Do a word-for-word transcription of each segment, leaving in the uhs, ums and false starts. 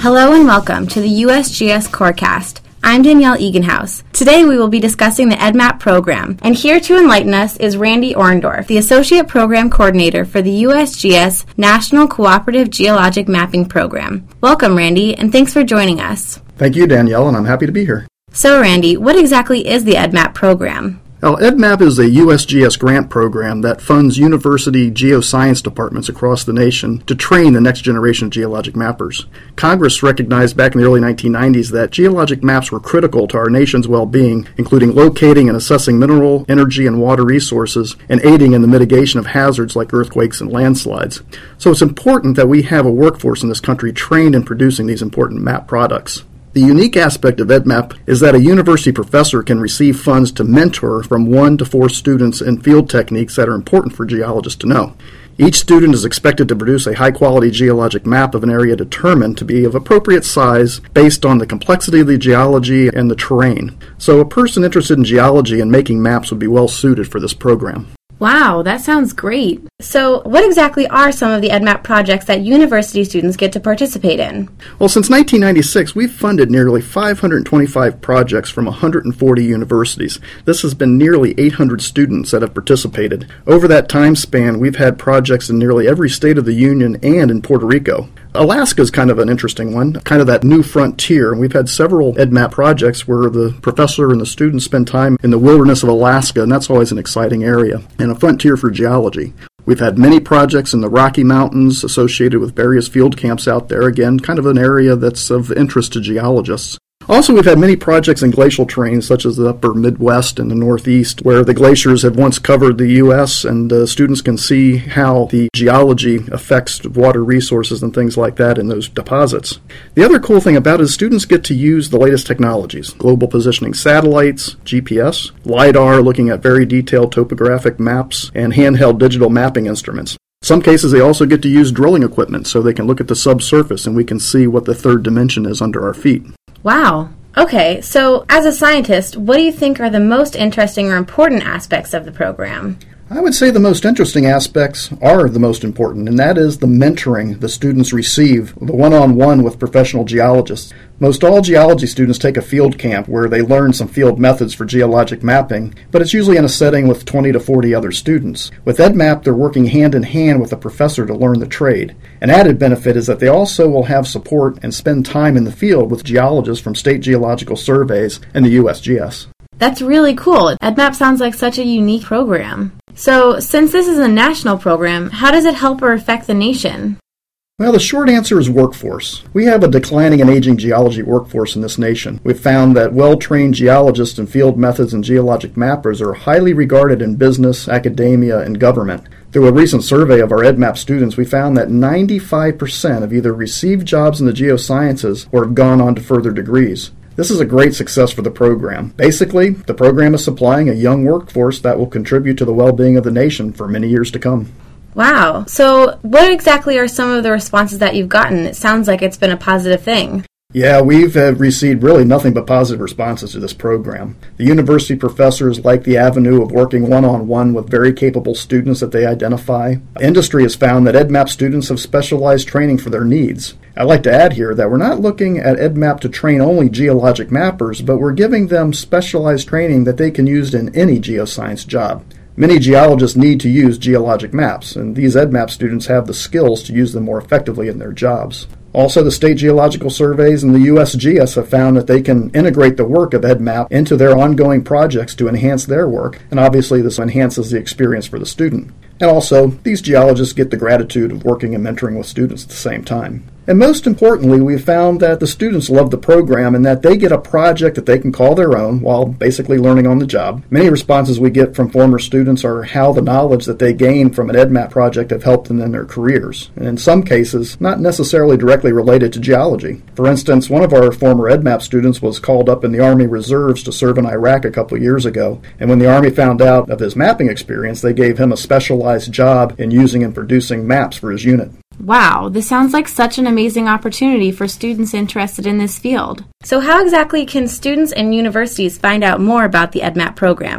Hello and welcome to the U S G S Corecast. I'm Danielle Eganhouse. Today we will be discussing the EdMap program, and here to enlighten us is Randy Orendorf, the Associate Program Coordinator for the U S G S National Cooperative Geologic Mapping Program. Welcome, Randy, and thanks for joining us. Thank you, Danielle, and I'm happy to be here. So, Randy, what exactly is the EdMap program? Well, EdMap is a U S G S grant program that funds university geoscience departments across the nation to train the next generation of geologic mappers. Congress recognized back in the early nineteen nineties that geologic maps were critical to our nation's well-being, including locating and assessing mineral, energy, and water resources, and aiding in the mitigation of hazards like earthquakes and landslides. So it's important that we have a workforce in this country trained in producing these important map products. The unique aspect of EdMap is that a university professor can receive funds to mentor from one to four students in field techniques that are important for geologists to know. Each student is expected to produce a high-quality geologic map of an area determined to be of appropriate size based on the complexity of the geology and the terrain. So a person interested in geology and making maps would be well suited for this program. Wow, that sounds great. So what exactly are some of the EdMap projects that university students get to participate in? Well, since nineteen ninety-six, we've funded nearly five hundred twenty-five projects from one hundred forty universities. This has been nearly eight hundred students that have participated. Over that time span, we've had projects in nearly every state of the Union and in Puerto Rico. Alaska is kind of an interesting one, kind of that new frontier, and we've had several EdMap projects where the professor and the students spend time in the wilderness of Alaska, and that's always an exciting area, and a frontier for geology. We've had many projects in the Rocky Mountains associated with various field camps out there, again, kind of an area that's of interest to geologists. Also, we've had many projects in glacial terrains, such as the upper Midwest and the Northeast, where the glaciers have once covered the U S, and uh, students can see how the geology affects water resources and things like that in those deposits. The other cool thing about it is students get to use the latest technologies, global positioning satellites, G P S, LiDAR, looking at very detailed topographic maps, and handheld digital mapping instruments. In some cases, they also get to use drilling equipment so they can look at the subsurface and we can see what the third dimension is under our feet. Wow. Okay, so as a scientist, what do you think are the most interesting or important aspects of the program? I would say the most interesting aspects are the most important, and that is the mentoring the students receive, the one-on-one with professional geologists. Most all geology students take a field camp where they learn some field methods for geologic mapping, but it's usually in a setting with twenty to forty other students. With EdMap, they're working hand-in-hand with a professor to learn the trade. An added benefit is that they also will have support and spend time in the field with geologists from state geological surveys and the U S G S. That's really cool. EdMap sounds like such a unique program. So, since this is a national program, how does it help or affect the nation? Well, the short answer is workforce. We have a declining and aging geology workforce in this nation. We've found that well-trained geologists and field methods and geologic mappers are highly regarded in business, academia, and government. Through a recent survey of our EdMap students, we found that ninety-five percent have either received jobs in the geosciences or have gone on to further degrees. This is a great success for the program. Basically, the program is supplying a young workforce that will contribute to the well-being of the nation for many years to come. Wow. So what exactly are some of the responses that you've gotten? It sounds like it's been a positive thing. Yeah, we've uh, received really nothing but positive responses to this program. The university professors like the avenue of working one-on-one with very capable students that they identify. Industry has found that EdMap students have specialized training for their needs. I'd like to add here that we're not looking at EdMap to train only geologic mappers, but we're giving them specialized training that they can use in any geoscience job. Many geologists need to use geologic maps, and these EdMap students have the skills to use them more effectively in their jobs. Also, the state geological surveys and the U S G S have found that they can integrate the work of EdMap into their ongoing projects to enhance their work, and obviously this enhances the experience for the student. And also, these geologists get the gratitude of working and mentoring with students at the same time. And most importantly, we've found that the students love the program and that they get a project that they can call their own while basically learning on the job. Many responses we get from former students are how the knowledge that they gain from an EdMap project have helped them in their careers, and in some cases, not necessarily directly related to geology. For instance, one of our former EdMap students was called up in the Army Reserves to serve in Iraq a couple years ago, and when the Army found out of his mapping experience, they gave him a specialized job in using and producing maps for his unit. Wow, this sounds like such an amazing opportunity for students interested in this field. So how exactly can students and universities find out more about the EdMap program?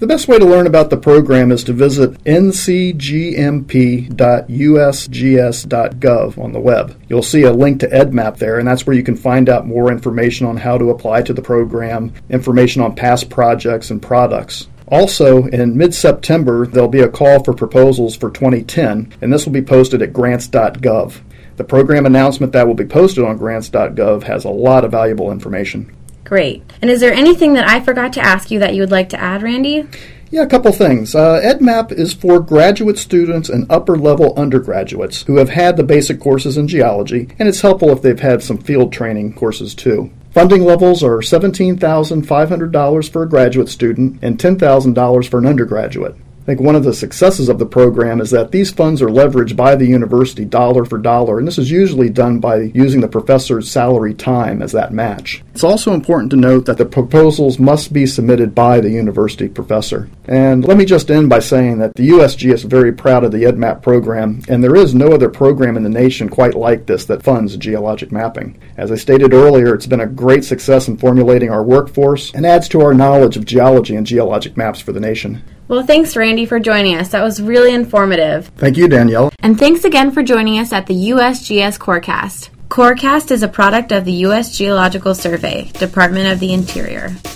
The best way to learn about the program is to visit n c g m p dot u s g s dot gov on the web. You'll see a link to EdMap there, and that's where you can find out more information on how to apply to the program, information on past projects and products. Also, in mid-September, there'll be a call for proposals for twenty ten, and this will be posted at grants dot gov. The program announcement that will be posted on grants dot gov has a lot of valuable information. Great. And is there anything that I forgot to ask you that you would like to add, Randy? Yeah, a couple things. Uh, EdMap is for graduate students and upper-level undergraduates who have had the basic courses in geology, and it's helpful if they've had some field training courses too. Funding levels are seventeen thousand five hundred dollars for a graduate student and ten thousand dollars for an undergraduate. I think one of the successes of the program is that these funds are leveraged by the university dollar for dollar, and this is usually done by using the professor's salary time as that match. It's also important to note that the proposals must be submitted by the university professor. And let me just end by saying that the U S G S is very proud of the EdMap program, and there is no other program in the nation quite like this that funds geologic mapping. As I stated earlier, it's been a great success in formulating our workforce and adds to our knowledge of geology and geologic maps for the nation. Well, thanks, Randy, for joining us. That was really informative. Thank you, Danielle. And thanks again for joining us at the U S G S Corecast. Corecast is a product of the U S Geological Survey, Department of the Interior.